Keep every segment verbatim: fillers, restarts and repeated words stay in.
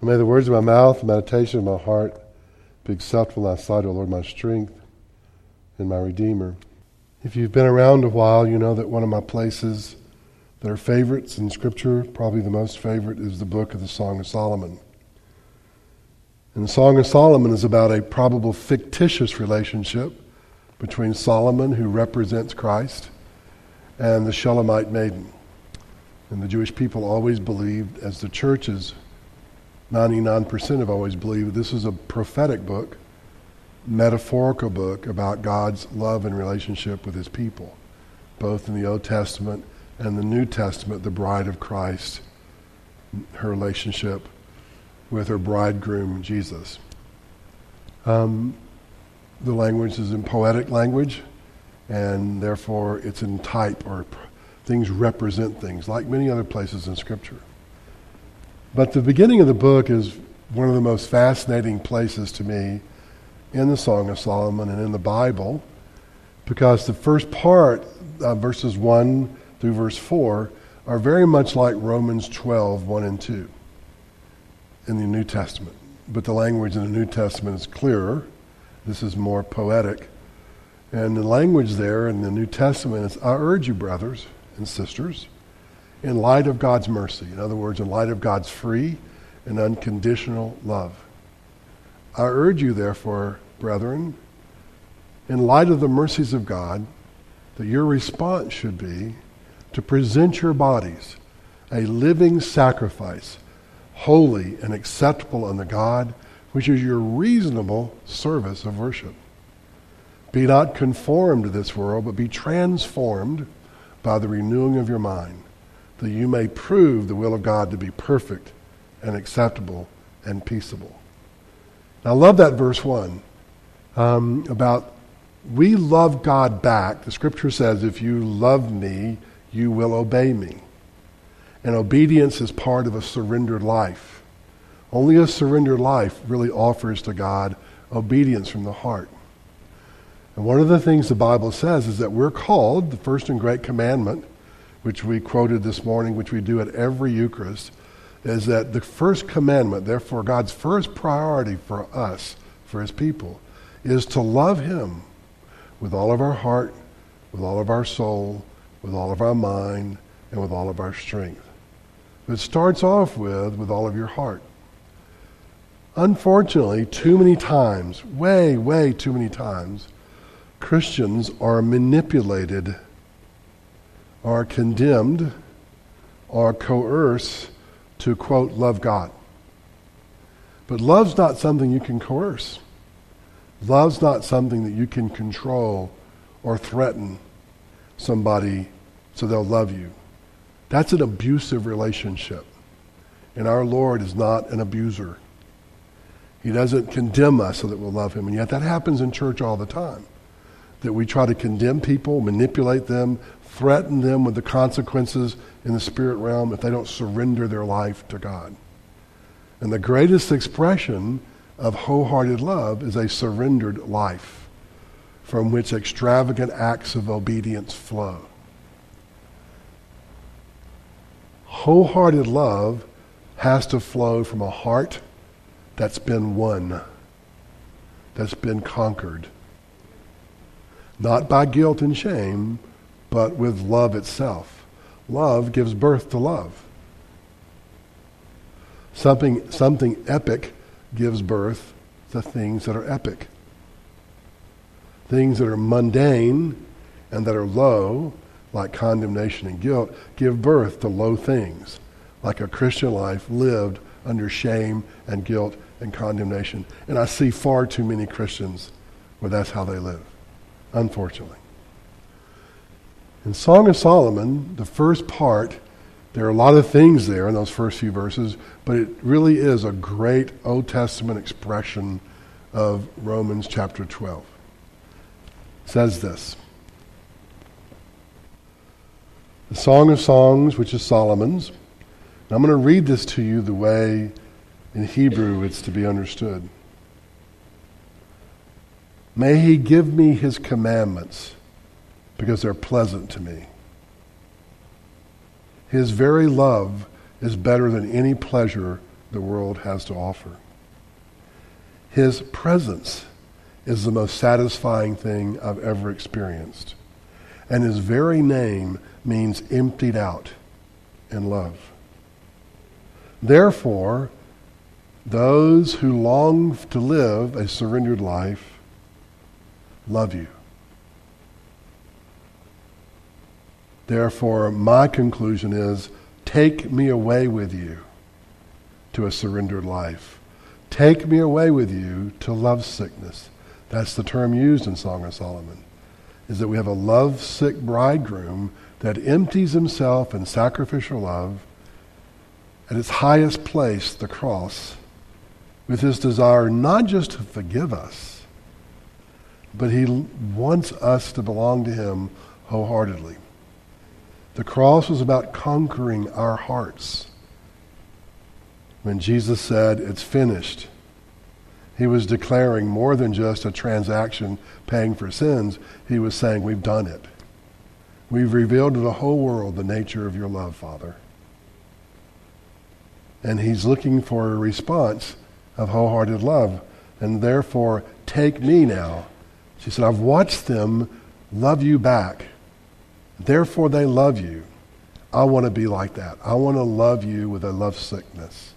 And may the words of my mouth, the meditation of my heart be acceptable in thy sight, O Lord, my strength and my Redeemer. If you've been around a while, you know that one of my places that are favorites in Scripture, probably the most favorite, is the book of the Song of Solomon. And the Song of Solomon is about a probable fictitious relationship between Solomon, who represents Christ, and the Shulamite maiden. And the Jewish people always believed, as the churches, ninety-nine percent have always believed, this is a prophetic book, metaphorical book about God's love and relationship with his people, both in the Old Testament and the New Testament, the bride of Christ, her relationship with her bridegroom, Jesus. Um, the language is in poetic language, and therefore it's in type, or pr- things represent things, like many other places in Scripture. But the beginning of the book is one of the most fascinating places to me in the Song of Solomon and in the Bible, because the first part, uh, verses one through verse four, are very much like Romans twelve, one and two in the New Testament. But the language in the New Testament is clearer. This is more poetic. And the language there in the New Testament is, I urge you, brothers and sisters, in light of God's mercy, in other words, in light of God's free and unconditional love. I urge you, therefore, brethren, in light of the mercies of God, that your response should be to present your bodies a living sacrifice, holy and acceptable unto God, which is your reasonable service of worship. Be not conformed to this world, but be transformed by the renewing of your mind, that you may prove the will of God to be perfect and acceptable and peaceable. Now, I love that verse one um, about we love God back. The Scripture says, if you love me, you will obey me. And obedience is part of a surrendered life. Only a surrendered life really offers to God obedience from the heart. And one of the things the Bible says is that we're called, the first and great commandment, which we quoted this morning, which we do at every Eucharist, is that the first commandment, therefore God's first priority for us, for his people, is to love him with all of our heart, with all of our soul, with all of our mind, and with all of our strength. It starts off with, with all of your heart. Unfortunately, too many times, way, way too many times, Christians are manipulated, are condemned, are coerced to, quote, love God. But love's not something you can coerce. Love's not something that you can control or threaten somebody so they'll love you. That's an abusive relationship. And our Lord is not an abuser. He doesn't condemn us so that we'll love him. And yet that happens in church all the time. That we try to condemn people, manipulate them, threaten them with the consequences in the spirit realm if they don't surrender their life to God. And the greatest expression of wholehearted love is a surrendered life from which extravagant acts of obedience flow. Wholehearted love has to flow from a heart that's been won, that's been conquered. Not by guilt and shame, but with love itself. Love gives birth to love. Something, something epic gives birth to things that are epic. Things that are mundane and that are low, like condemnation and guilt, give birth to low things, like a Christian life lived under shame and guilt and condemnation. And I see far too many Christians where that's how they live, unfortunately. In Song of Solomon, the first part, there are a lot of things there in those first few verses, but it really is a great Old Testament expression of Romans chapter twelve. It says this: the Song of Songs, which is Solomon's. And I'm going to read this to you the way in Hebrew it's to be understood. May he give me his commandments, because they're pleasant to me. His very love is better than any pleasure the world has to offer. His presence is the most satisfying thing I've ever experienced. And his very name means emptied out in love. Therefore, those who long to live a surrendered life love you. Therefore, my conclusion is, take me away with you to a surrendered life. Take me away with you to love sickness. That's the term used in Song of Solomon, is that we have a love-sick bridegroom that empties himself in sacrificial love at its highest place, the cross, with his desire not just to forgive us, but he wants us to belong to him wholeheartedly. The cross was about conquering our hearts. When Jesus said, it's finished, he was declaring more than just a transaction paying for sins. He was saying, we've done it. We've revealed to the whole world the nature of your love, Father. And he's looking for a response of wholehearted love. And therefore, take me now. She said, I've watched them love you back. Therefore, they love you. I want to be like that. I want to love you with a love sickness.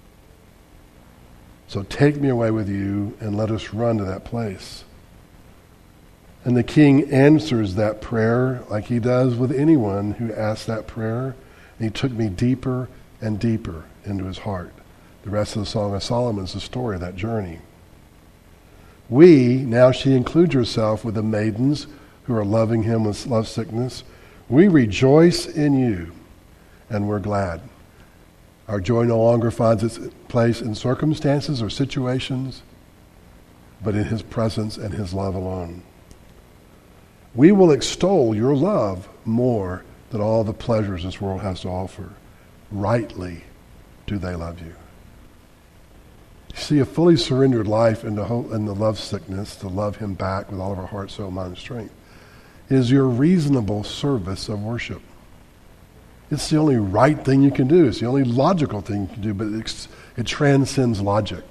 So take me away with you and let us run to that place. And the king answers that prayer like he does with anyone who asks that prayer. And he took me deeper and deeper into his heart. The rest of the Song of Solomon is the story of that journey. We, now she includes herself with the maidens who are loving him with love sickness. We rejoice in you, and we're glad. Our joy no longer finds its place in circumstances or situations, but in his presence and his love alone. We will extol your love more than all the pleasures this world has to offer. Rightly do they love you. You see, a fully surrendered life in the, whole, in the love sickness, to love him back with all of our heart, soul, mind, and strength, is your reasonable service of worship. It's the only right thing you can do. It's the only logical thing you can do, but it, it transcends logic.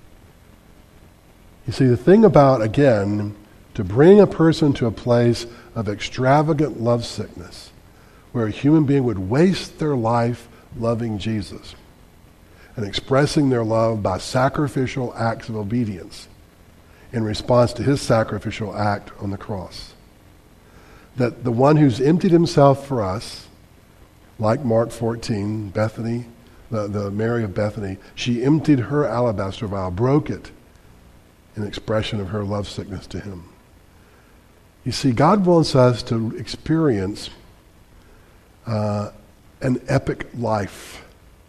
You see, the thing about, again, to bring a person to a place of extravagant love sickness, where a human being would waste their life loving Jesus and expressing their love by sacrificial acts of obedience in response to his sacrificial act on the cross. That the one who's emptied himself for us, like Mark fourteen, Bethany, the, the Mary of Bethany, she emptied her alabaster vial, broke it in expression of her love sickness to him. You see, God wants us to experience uh, an epic life.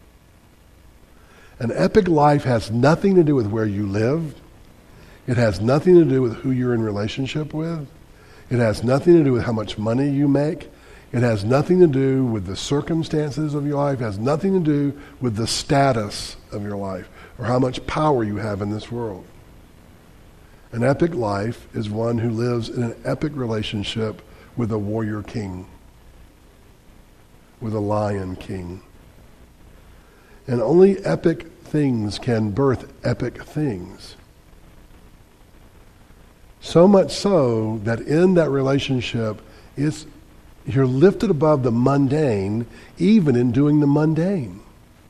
An epic life has nothing to do with where you live. It has nothing to do with who you're in relationship with. It has nothing to do with how much money you make. It has nothing to do with the circumstances of your life. It has nothing to do with the status of your life or how much power you have in this world. An epic life is one who lives in an epic relationship with a warrior king, with a lion king. And only epic things can birth epic things. So much so that in that relationship, it's, you're lifted above the mundane, even in doing the mundane.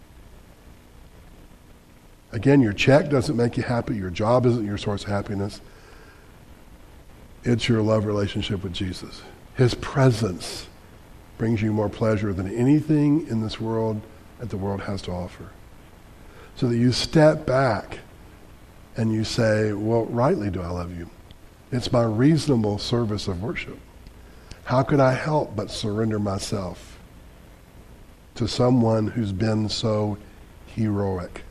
Again, your check doesn't make you happy. Your job isn't your source of happiness. It's your love relationship with Jesus. His presence brings you more pleasure than anything in this world that the world has to offer. So that you step back and you say, well, rightly do I love you. It's my reasonable service of worship. How could I help but surrender myself to someone who's been so heroic?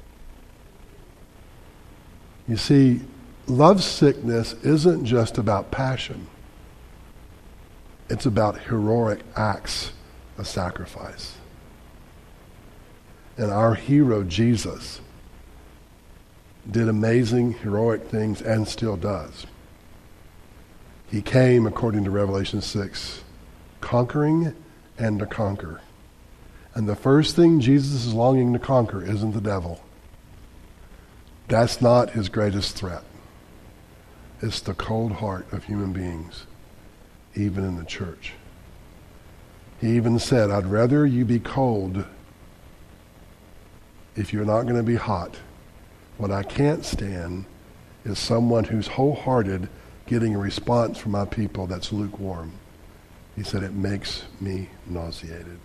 You see, love sickness isn't just about passion. It's about heroic acts of sacrifice. And our hero, Jesus, did amazing, heroic things and still does. He came, according to Revelation six, conquering and to conquer. And the first thing Jesus is longing to conquer isn't the devil. That's not his greatest threat. It's the cold heart of human beings, even in the church. He even said, I'd rather you be cold if you're not going to be hot. What I can't stand is someone who's wholehearted getting a response from my people that's lukewarm. He said, it makes me nauseated.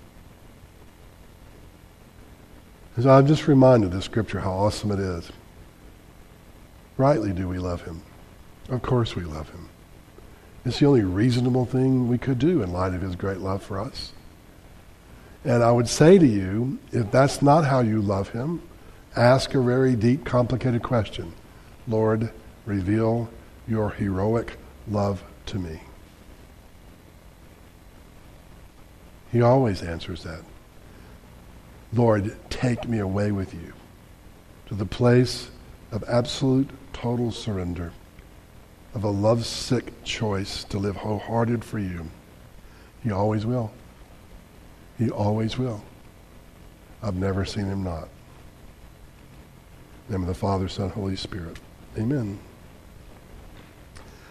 And so I'm just reminded of the scripture how awesome it is. Rightly do we love him. Of course we love him. It's the only reasonable thing we could do in light of his great love for us. And I would say to you, if that's not how you love him, ask a very deep, complicated question. Lord, reveal your heroic love to me. He always answers that. Lord, take me away with you to the place of absolute, total surrender, of a lovesick choice to live wholehearted for you. He always will. He always will. I've never seen him not. In the name of the Father, Son, Holy Spirit. Amen.